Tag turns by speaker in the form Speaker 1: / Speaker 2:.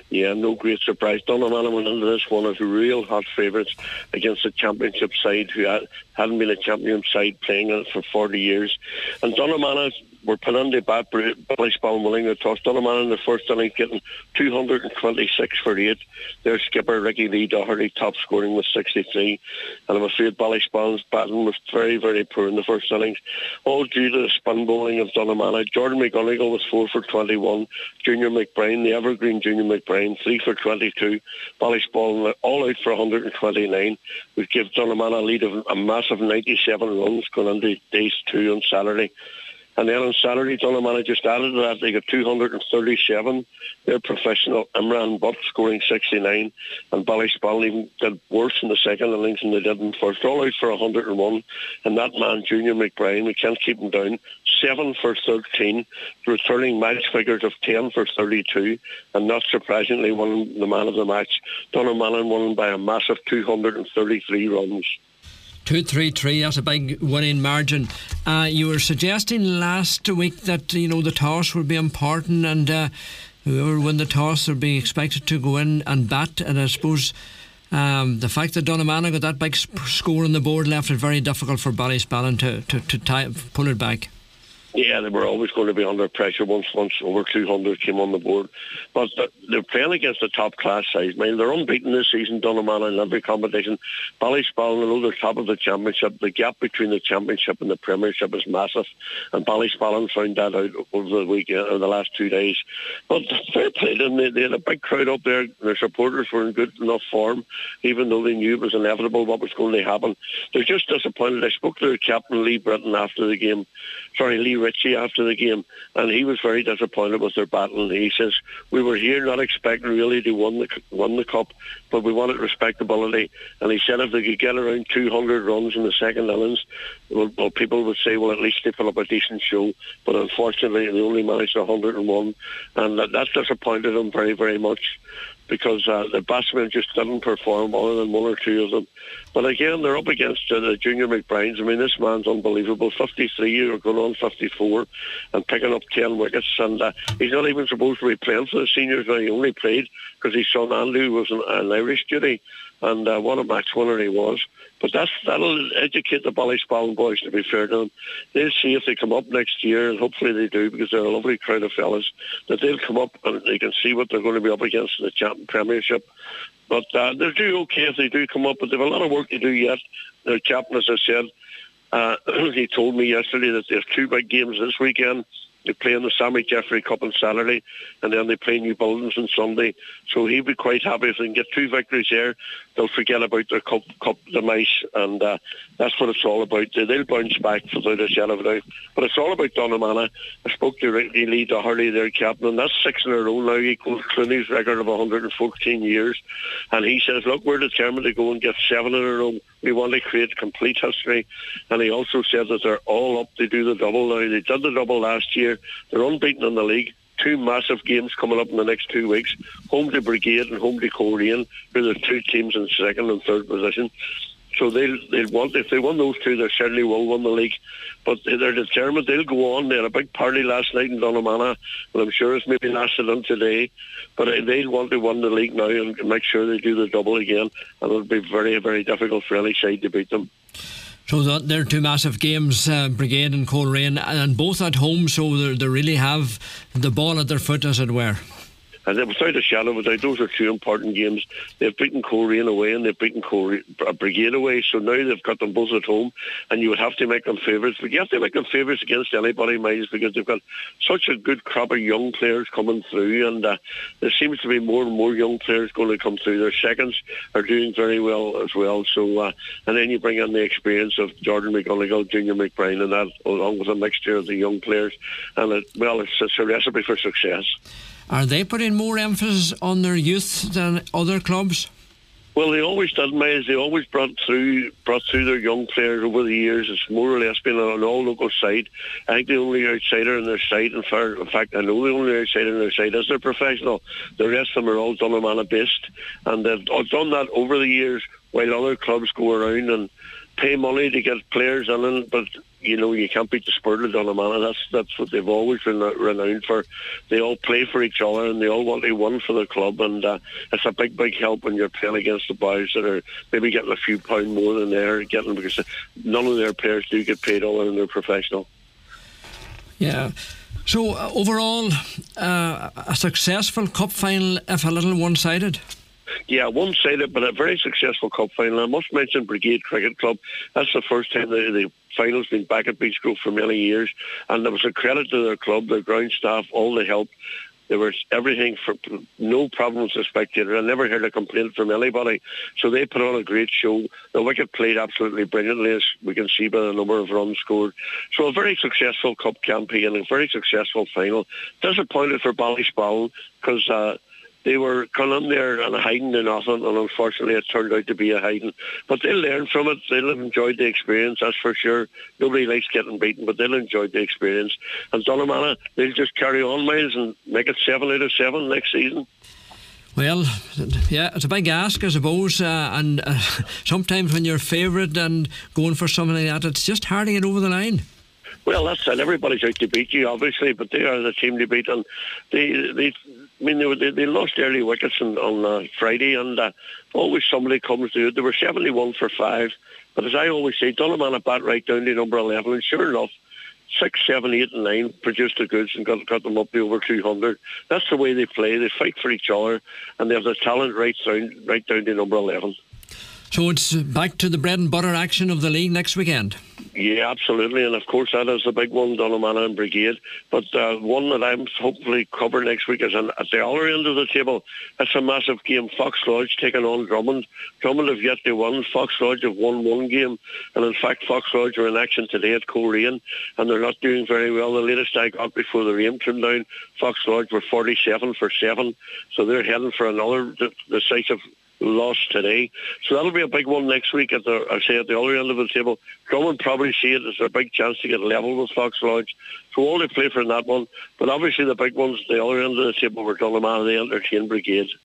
Speaker 1: Yeah, no great surprise. Donovan went into this one as real hot favourites against a championship side who hadn't been a champion side playing in it for 40 years. And Donovan were put on the bat, Ballyspallen winning the toss. Donovan in the first innings getting 226 for 8. Their skipper, Ricky Lee Doherty, top scoring with 63. And I'm afraid Ballyspallen's batting was very, very poor in the first innings, all due to the spin bowling of Donovan. Jordan McGonigal was 4 for 21. Junior McBride, the evergreen Junior McBride, 3 for 22. Ballyspallen all out for 129, which gives Donovan a lead of a massive 97 runs going into days 2 on Saturday. And then on Saturday, Donovan just added to that. They got 237. Their professional Imran Butt scoring 69. And Ballyspallen even did worse in the second innings than they did in the first. All out for 101. And that man, Junior McBride, we can't keep him down. 7 for 13, returning match figures of 10 for 32. And not surprisingly, won the man of the match. Donovan won by a massive 233 runs.
Speaker 2: 2-3-3, that's a big winning margin. You were suggesting last week that the toss would be important, and whoever win the toss would be expected to go in and bat. And I suppose the fact that Donovan got that big score on the board left it very difficult for Ballyspallen to pull it back.
Speaker 1: Yeah, they were always going to be under pressure once over 200 came on the board. But they're playing against the top class side. I mean, they're unbeaten this season, Donovan, in every competition. Ballyspallen, although they're top of the championship, the gap between the championship and the premiership is massive. And Ballyspallen found that out over the weekend, or the last 2 days. But fair play to them. They had a big crowd up there. Their supporters were in good enough form, even though they knew it was inevitable what was going to happen. They're just disappointed. I spoke to their captain, Lee Britton, Lee Ritchie after the game, and he was very disappointed with their battle. He says, we were here not expecting really to win the cup, but we wanted respectability. And he said if they could get around 200 runs in the second innings, well, people would say, well, at least they put up a decent show. But unfortunately, they only managed 101, and that disappointed them very, very much, because the batsmen just didn't perform other than one or two of them. But again, they're up against the Junior McBrides. I mean, this man's unbelievable. 53 or going on 54 and picking up 10 wickets. And he's not even supposed to be playing for the seniors now. He only played because his son Andrew was an Irish duty. And what a match winner he was. But that'll educate the Ballyspallen boys, to be fair to them. They'll see if they come up next year, and hopefully they do, because they're a lovely crowd of fellas, that they'll come up and they can see what they're going to be up against in the Premiership. But they'll do okay if they do come up, but they've a lot of work to do yet. Their captain, as I said, he told me yesterday that there's 2 big games this weekend. They play in the Sammy Jeffrey Cup on Saturday, and then they play New Buildings on Sunday. So he'd be quite happy if they can get 2 victories there. They'll forget about their cup demise, and that's what it's all about. They'll bounce back without a shadow of a doubt. But it's all about Donovan. I spoke to Ricky Lee Doherty, their captain, and that's 6 in a row now, equals Clooney's record of 114 years. And he says, look, we're determined to go and get 7 in a row. We want to create complete history. And he also said that they're all up to do the double now. They did the double last year. They're unbeaten in the league. 2 massive games coming up in the next 2 weeks. Home to Brigade and home to Coleraine, who are the 2 teams in second and third position. So they'll want, if they win those 2, they certainly will win the league. But they're determined. They'll go on. They had a big party last night in Donovan, but I'm sure it's maybe lasted on today. But they'll want to win the league now and make sure they do the double again. And it'll be very, very difficult for any side to beat them.
Speaker 2: So they're 2 massive games, Brigade and Coleraine, and both at home, so they really have the ball at their foot, as it were.
Speaker 1: And without a shadow of a doubt, those are 2 important games. They've beaten Coleraine away and they've beaten Brigade away, so now they've got them both at home, and you would have to make them favourites. But you have to make them favourites against anybody, Miles, because they've got such a good crop of young players coming through, and there seems to be more and more young players going to come through. Their seconds are doing very well as well. So, and then you bring in the experience of Jordan McGonigal, Junior McBride, and that, along with a mixture of the young players, and it's a recipe for success.
Speaker 2: Are they putting more emphasis on their youth than other clubs?
Speaker 1: Well, they always did, Miles. They always brought through their young players over the years. It's more or less been an all-local side. I think the only outsider in their side, in fact, I know the only outsider in their side is their professional. The rest of them are all Donovan-based, and they've done that over the years, while other clubs go around and pay money to get players in, but you can't beat the spirit of Donaghmana. That's what they've always been renowned for. They all play for each other and they all want to win for the club, and it's a big help when you're playing against the boys that are maybe getting a few pound more than they're getting, because none of their players do get paid other than they're professional.
Speaker 2: Yeah. So overall, a successful cup final, if a little one-sided.
Speaker 1: Yeah, one-sided, but a very successful cup final. I must mention Brigade Cricket Club. That's the first time the final's been back at Beechgrove for many years, and there was a credit to their club, their ground staff, all the help. There was everything, for no problems with spectators. I never heard a complaint from anybody. So they put on a great show. The wicket played absolutely brilliantly, as we can see by the number of runs scored. So a very successful cup campaign, a very successful final. Disappointed for Ballyspallen because they were coming in there and hiding to nothing, and unfortunately it turned out to be a hiding. But they'll learn from it. They'll have enjoyed the experience, that's for sure. Nobody likes getting beaten, but they'll enjoy the experience. And Donaghmana, they'll just carry on, Miles, and make it 7 out of 7 next season.
Speaker 2: Well, yeah, it's a big ask, I suppose, and sometimes when you're favourite and going for something like that, it's just hard to get over the line.
Speaker 1: Well, that's it. Everybody's out to beat you, obviously, but they are the team to beat, and they lost early wickets on Friday, and always somebody comes to it. They were 71 for 5, but as I always say, Donaghmana bat right down to number 11, and sure enough, 6, 7, 8 and 9 produced the goods and got them up to over 200. That's the way they play. They fight for each other, and they have the talent right down to number 11.
Speaker 2: So it's back to the bread and butter action of the league next weekend.
Speaker 1: Yeah, absolutely, and of course that is the big one, Donaghmana and Brigade. But one that I'm hopefully cover next week is at the other end of the table. It's a massive game. Fox Lodge taking on Drummond. Drummond have yet to win. Fox Lodge have won one game, and in fact Fox Lodge are in action today at Coleraine, and they're not doing very well. The latest I got before the rain came down, Fox Lodge were 47 for 7, so they're heading for another decisive loss today. So that'll be a big one next week at the other end of the table. Drummond probably see it as a big chance to get level with Fox Lodge. So all they play for in that one. But obviously the big ones at the other end of the table were Donaghmana, they entertain Brigade.